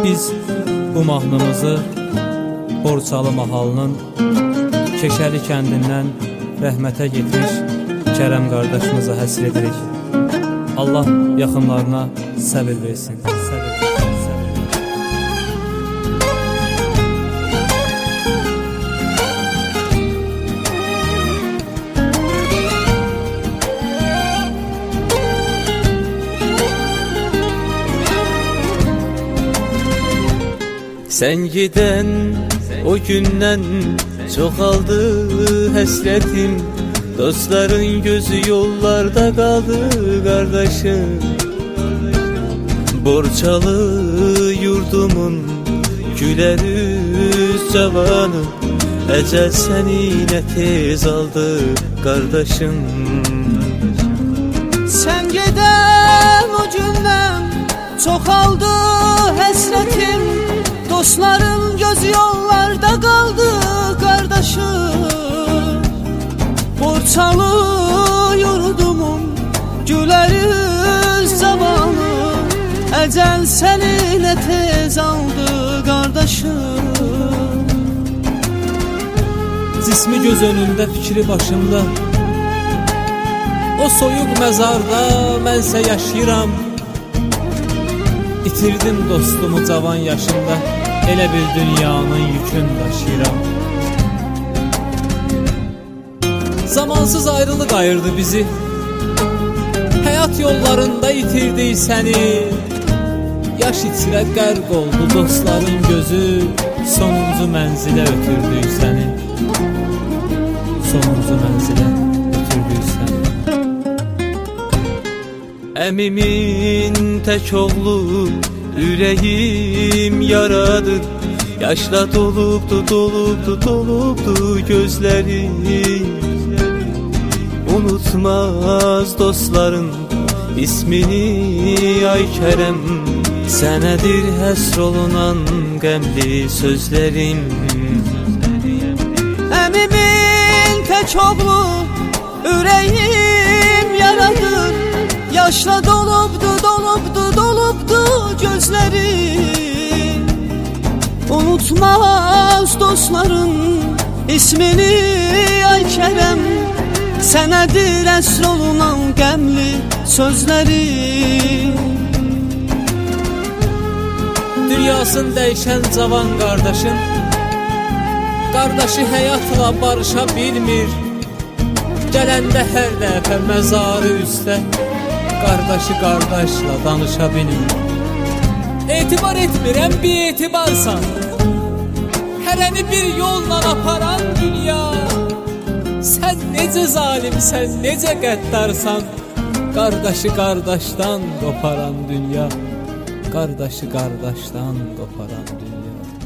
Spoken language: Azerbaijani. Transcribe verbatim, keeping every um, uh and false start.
Biz bu mahnımızı Borçalı mahalının Keşəli kəndindən rəhmətə getmiş Kərəm qardaşımıza həsr edirik. Allah yaxınlarına səbir versin. Səbir versin, səbir versin. Sen giden o gündən çoxaldı həsrətim, dostların gözü yollarda qaldı qardaşım. Borçalı yurdumun gülər üz cavanı, əcəl səni nə tez aldı qardaşım. Sen gedən o gündən çoxaldı həsrətim, dostların gözü yollarda qaldı qardaşım. Borçalı yurdumun gülər üz zamanı, əcəl səni nə tez aldı qardaşım. Cismi göz önündə, fikri başımda, o soyuq məzarda mənsə yaşayıram. İtirdim dostumu cavan yaşımda, elə bir dünyanın yükün daşıyıram. Zamansız ayrılıq ayırdı bizi, həyat yollarında itirdik səni. Yaş içirə qərq oldu dostların gözü, sonuncu mənzilə ötürdük səni. Sonuncu mənzilə ötürdük səni. Əmimin tək oğlu ürəyim yaradır, yaşla dolubdu, dolubdu, dolubdu gözlərim. Unutmaz dostların ismini ay Kərəm, sənədir həsr olunan qəmli sözlərim. Əmimin tək oğlu ürəyim yaradır, yaşla dolubdu, dolubdu, dolubdu gözlərim. Unutmaz dostların ismini ay Kərəm, sənədir əsr olunan qəmli sözlərim. Dünyasını dəyişən cavan qardaşın, qardaşı həyatla barışa bilmir. Gələndə hər dəfə məzarı üstə, qardaşı qardaşla danışa bilmir. Etibar etmirəm, bir etibarsan, hərəni bir yolla aparan dünya. Sən necə zalimsən, necə qəddarsan, qardaşı qardaşdan qoparan dünya. Qardaşı qardaşdan qoparan dünya.